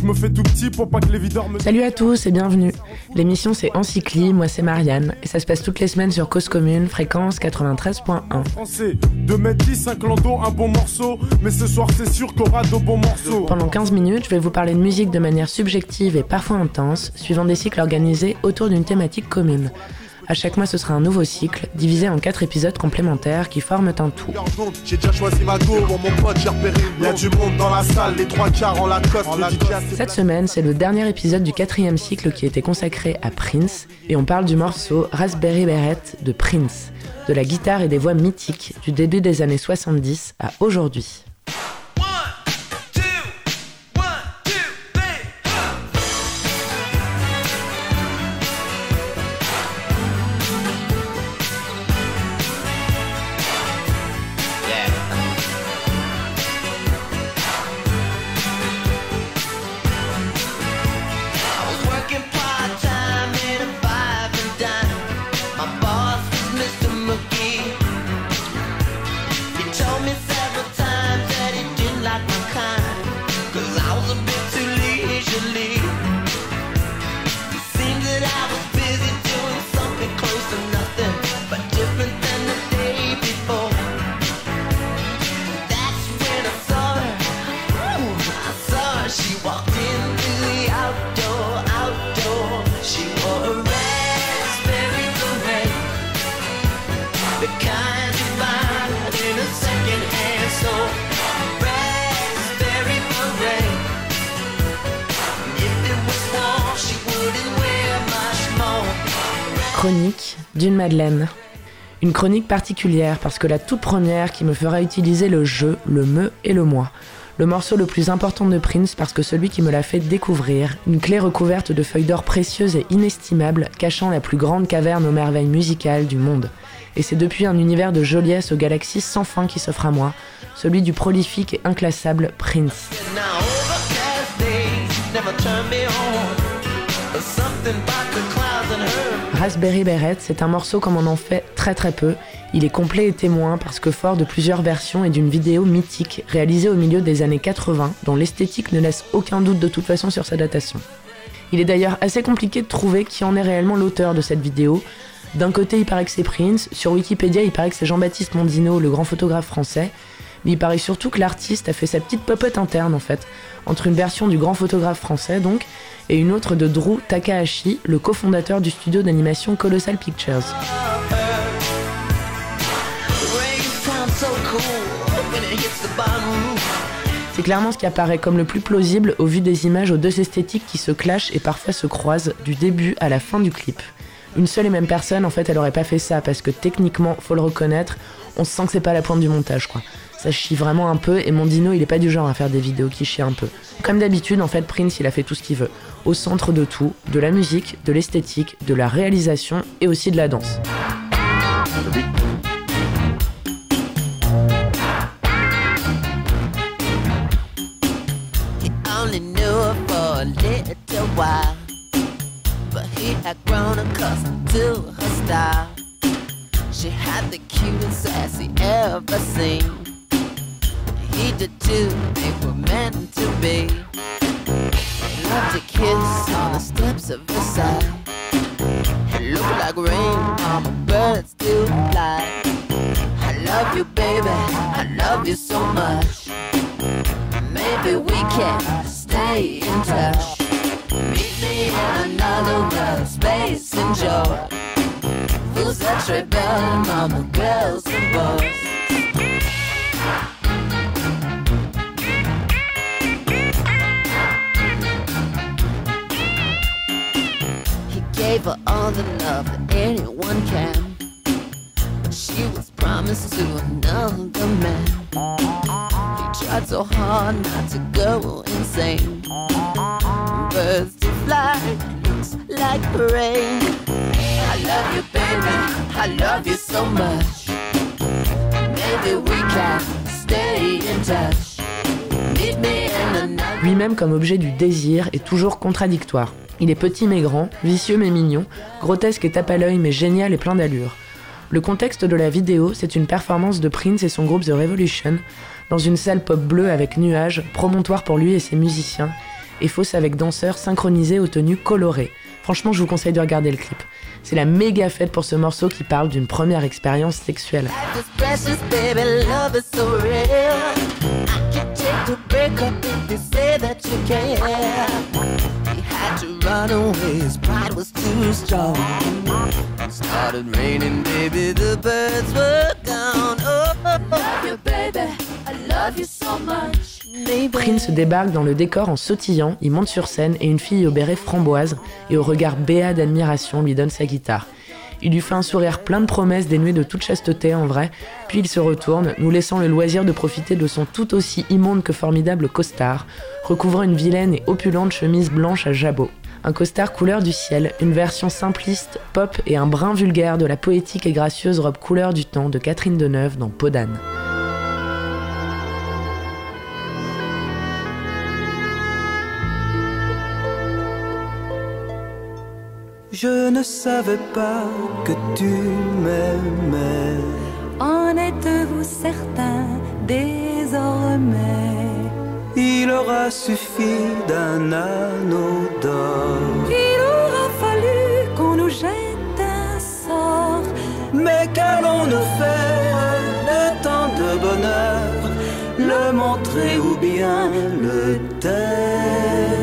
Je me fais tout petit pour pas que les videurs me... Salut à tous et bienvenue. L'émission c'est Encycli, moi c'est Marianne et ça se passe toutes les semaines sur Cause Commune, fréquence 93.1. Français, 2m10, un clando, un bon morceau, mais ce soir c'est sûr qu'il y aura de bons morceaux. Pendant 15 minutes, je vais vous parler de musique de manière subjective et parfois intense, suivant des cycles organisés autour d'une thématique commune. À chaque mois, ce sera un nouveau cycle, divisé en 4 épisodes complémentaires qui forment un tout. J'ai déjà choisi ma go, mon pote, j'ai repéré. Il y a du monde dans la salle, les 3/4 en la cote. Cette semaine, c'est le dernier épisode du 4e cycle qui était consacré à Prince, et on parle du morceau Raspberry Beret de Prince, de la guitare et des voix mythiques du début des années 70 à aujourd'hui. Chronique d'une Madeleine. Une chronique particulière parce que la toute première qui me fera utiliser le je, le me et le moi. Le morceau le plus important de Prince parce que celui qui me l'a fait découvrir, une clé recouverte de feuilles d'or précieuses et inestimables cachant la plus grande caverne aux merveilles musicales du monde. Et c'est depuis un univers de joliesse aux galaxies sans fin qui s'offre à moi, celui du prolifique et inclassable Prince. Raspberry Beret, c'est un morceau comme on en fait très très peu. Il est complet et témoin parce que fort de plusieurs versions et d'une vidéo mythique réalisée au milieu des années 80 dont l'esthétique ne laisse aucun doute de toute façon sur sa datation. Il est d'ailleurs assez compliqué de trouver qui en est réellement l'auteur de cette vidéo. D'un côté, il paraît que c'est Prince, sur Wikipédia, il paraît que c'est Jean-Baptiste Mondino, le grand photographe français, mais il paraît surtout que l'artiste a fait sa petite popote interne en fait, entre une version du grand photographe français donc, et une autre de Drew Takahashi, le cofondateur du studio d'animation Colossal Pictures. C'est clairement ce qui apparaît comme le plus plausible au vu des images aux deux esthétiques qui se clashent et parfois se croisent du début à la fin du clip. Une seule et même personne, en fait, elle aurait pas fait ça parce que techniquement, faut le reconnaître, on sent que c'est pas la pointe du montage, quoi. Ça chie vraiment un peu et Mondino, il est pas du genre à faire des vidéos qui chient un peu. Comme d'habitude, en fait, Prince, il a fait tout ce qu'il veut. Au centre de tout, de la musique, de l'esthétique, de la réalisation et aussi de la danse. But he had grown accustomed to her style. She had the cutest ass he ever seen. He did too, they were meant to be. He loved to kiss on the steps of Versailles. It looked like rain on my birds do fly. I love you, baby, I love you so much. Maybe we can stay in touch. Meet me in another world, space and joy. Fools that rebel, mama, girls and boys. He gave her all the love that anyone can, but she was promised to another man. He tried so hard not to go insane. Birds to fly, looks like rain. I love you, baby, I love you so much. Maybe we can stay in touch. Meet me in another... Lui-même comme objet du désir est toujours contradictoire. Il est petit mais grand, vicieux mais mignon, grotesque et tape à l'œil mais génial et plein d'allure. Le contexte de la vidéo, c'est une performance de Prince et son groupe The Revolution dans une salle pop bleue avec nuages, promontoire pour lui et ses musiciens, et fausse avec danseurs synchronisés aux tenues colorées. Franchement, je vous conseille de regarder le clip. C'est la méga fête pour ce morceau qui parle d'une première expérience sexuelle. Prince débarque dans le décor en sautillant, il monte sur scène et une fille au béret framboise et au regard béat d'admiration lui donne sa guitare. Il lui fait un sourire plein de promesses dénué de toute chasteté en vrai, puis il se retourne, nous laissant le loisir de profiter de son tout aussi immonde que formidable costard, recouvrant une vilaine et opulente chemise blanche à jabot. Un costard couleur du ciel, une version simpliste, pop et un brin vulgaire de la poétique et gracieuse robe couleur du temps de Catherine Deneuve dans Peau d'âne. Je ne savais pas que tu m'aimais. En êtes-vous certain désormais? Il aura suffi d'un anneau d'or. Il aura fallu qu'on nous jette un sort. Mais qu'allons-nous faire de tant de bonheur? Le montrer ou bien le taire?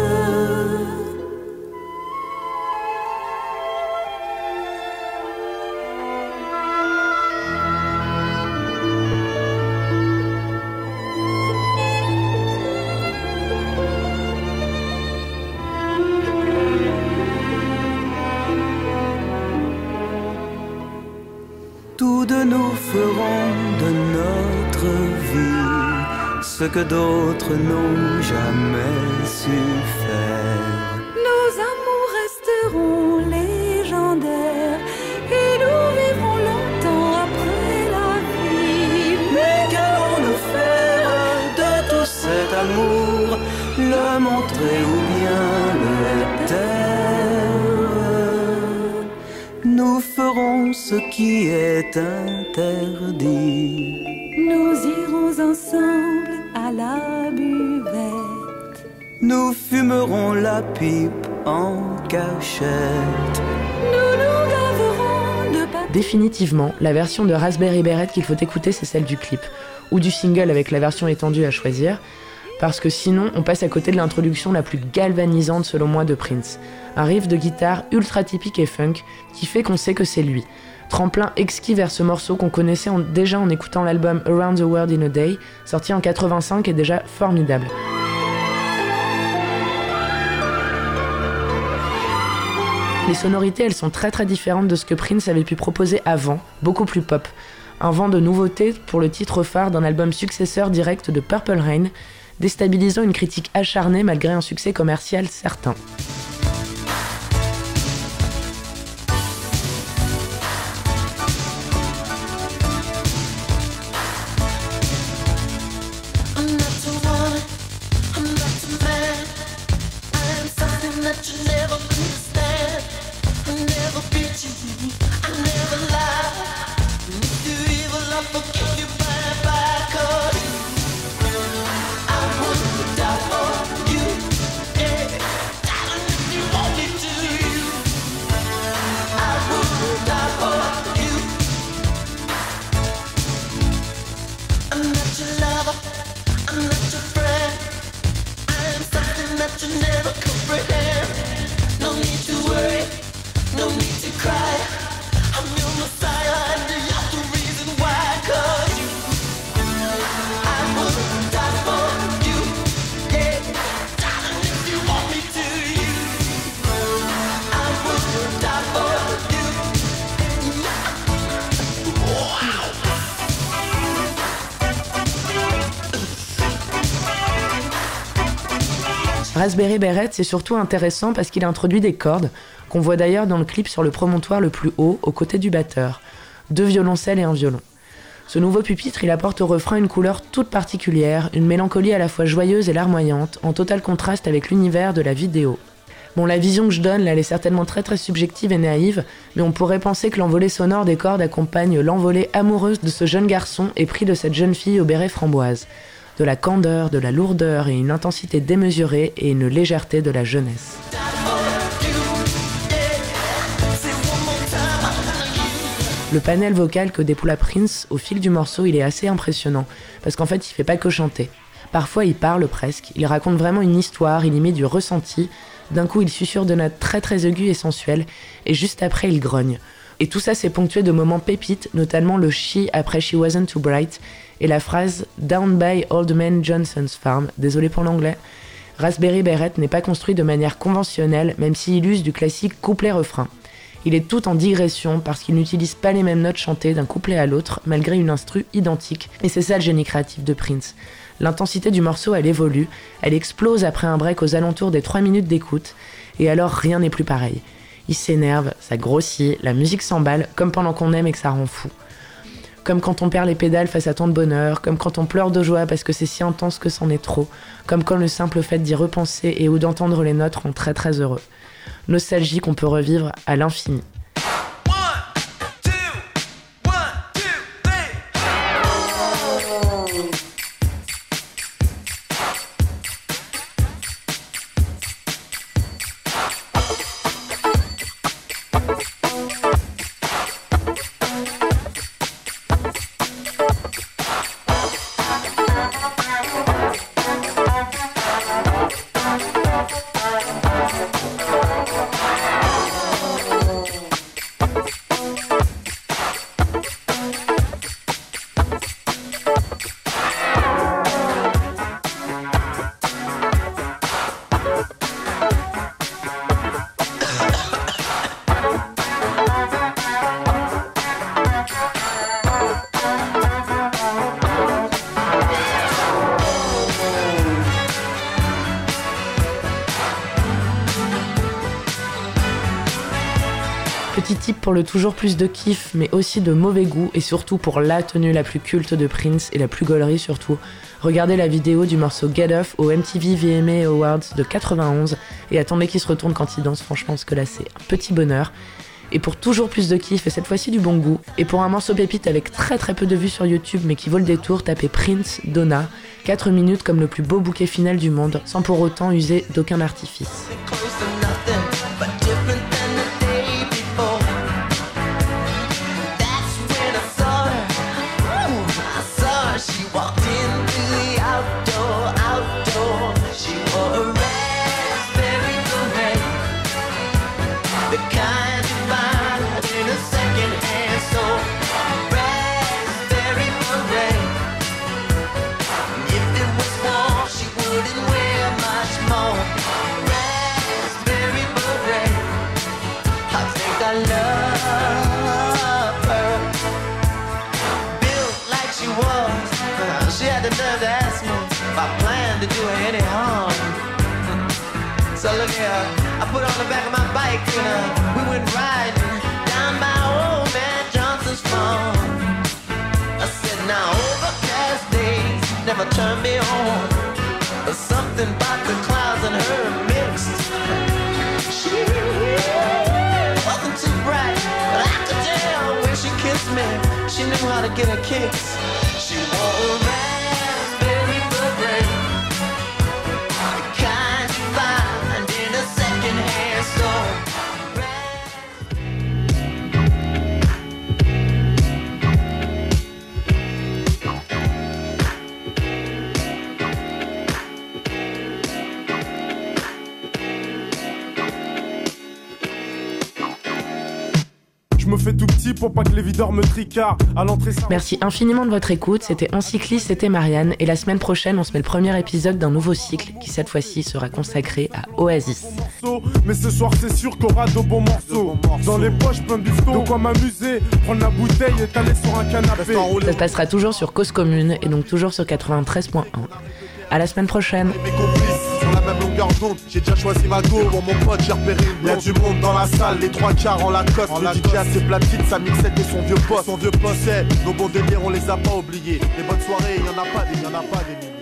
Tous deux nous ferons de notre vie ce que d'autres n'ont jamais su faire. Nos amours resteront légendaires et nous vivrons longtemps après la vie. Mais qu'allons-nous faire de tout cet amour? Le montrer ou bien le taire? Nous ferons ce qui est interdit. Nous irons ensemble à la buvette. Nous fumerons la pipe en cachette. Nous nous gaverons de papier. Définitivement, la version de Raspberry Beret qu'il faut écouter, c'est celle du clip, ou du single avec la version étendue à choisir, parce que sinon on passe à côté de l'introduction la plus galvanisante selon moi de Prince. Un riff de guitare ultra typique et funk qui fait qu'on sait que c'est lui. Tremplin exquis vers ce morceau qu'on connaissait déjà en écoutant l'album Around the World in a Day, sorti en 85 et déjà formidable. Les sonorités, elles sont très différentes de ce que Prince avait pu proposer avant, beaucoup plus pop. Un vent de nouveauté pour le titre phare d'un album successeur direct de Purple Rain, déstabilisant une critique acharnée malgré un succès commercial certain. Raspberry Beret, c'est surtout intéressant parce qu'il introduit des cordes, qu'on voit d'ailleurs dans le clip sur le promontoire le plus haut, aux côtés du batteur. 2 violoncelles et un violon. Ce nouveau pupitre, il apporte au refrain une couleur toute particulière, une mélancolie à la fois joyeuse et larmoyante, en total contraste avec l'univers de la vidéo. Bon, la vision que je donne, là, elle est certainement très subjective et naïve, mais on pourrait penser que l'envolée sonore des cordes accompagne l'envolée amoureuse de ce jeune garçon épris de cette jeune fille au béret framboise. de la candeur, de la lourdeur et une intensité démesurée et une légèreté de la jeunesse. Le panel vocal que déploie Prince au fil du morceau, il est assez impressionnant, parce qu'en fait, il fait pas que chanter. Parfois, il parle presque, il raconte vraiment une histoire, il y met du ressenti. D'un coup, il susurre de notes très très aiguës et sensuelles, et juste après, il grogne. Et tout ça, c'est ponctué de moments pépites, notamment le she après She Wasn't Too Bright, et la phrase « Down by Old Man Johnson's Farm », désolé pour l'anglais. Raspberry Beret n'est pas construit de manière conventionnelle, même s'il use du classique couplet-refrain. Il est tout en digression parce qu'il n'utilise pas les mêmes notes chantées d'un couplet à l'autre, malgré une instru identique. Et c'est ça le génie créatif de Prince. L'intensité du morceau, elle évolue, elle explose après un break aux alentours des 3 minutes d'écoute, et alors rien n'est plus pareil. Il s'énerve, ça grossit, la musique s'emballe, comme pendant qu'on aime et que ça rend fou. Comme quand on perd les pédales face à tant de bonheur, comme quand on pleure de joie parce que c'est si intense que c'en est trop, comme quand le simple fait d'y repenser et ou d'entendre les notes rend très très heureux. Nostalgie qu'on peut revivre à l'infini. Petit tip pour le toujours plus de kiff, mais aussi de mauvais goût, et surtout pour la tenue la plus culte de Prince et la plus gaulerie surtout. Regardez la vidéo du morceau Get Off au MTV VMA Awards de 91 et attendez qu'il se retourne quand il danse, franchement, parce que là c'est un petit bonheur. Et pour toujours plus de kiff, et cette fois-ci du bon goût, et pour un morceau pépite avec très très peu de vues sur YouTube mais qui vaut le détour, tapez Prince Donna, 4 minutes comme le plus beau bouquet final du monde, sans pour autant user d'aucun artifice. So look here, I put on the back of my bike and we went riding down by old man Johnson's farm. I said now overcast days never turn me on. There's something about the clouds and her mixed. She wasn't too bright, but I could tell when she kissed me, she knew how to get her kicks. She wore a raspberry beret. Me fais tout petit pour pas que les videurs me tricardent à l'entrée. Merci infiniment de votre écoute, c'était Encycliste, c'était Marianne, et la semaine prochaine on se met le premier épisode d'un nouveau cycle qui cette fois-ci sera consacré à Oasis. Mais ce soir c'est sûr qu'on aura de bons morceaux. Dans les poches plein de bifton, de quoi m'amuser, prendre la bouteille et t'aller sur un canapé. Ça se passera toujours sur Cause Commune et donc toujours sur 93.1. À la semaine prochaine. Sur la même longueur d'onde, j'ai déjà choisi ma go. Pour mon pote, j'ai repéré une blonde. Y'a du monde dans la salle, les 3/4 en Lacoste. Le DJ a ses platines, sa mixette et son vieux poste. C'est, nos bons délires, on les a pas oubliés. Les bonnes soirées, y'en a pas des milliers.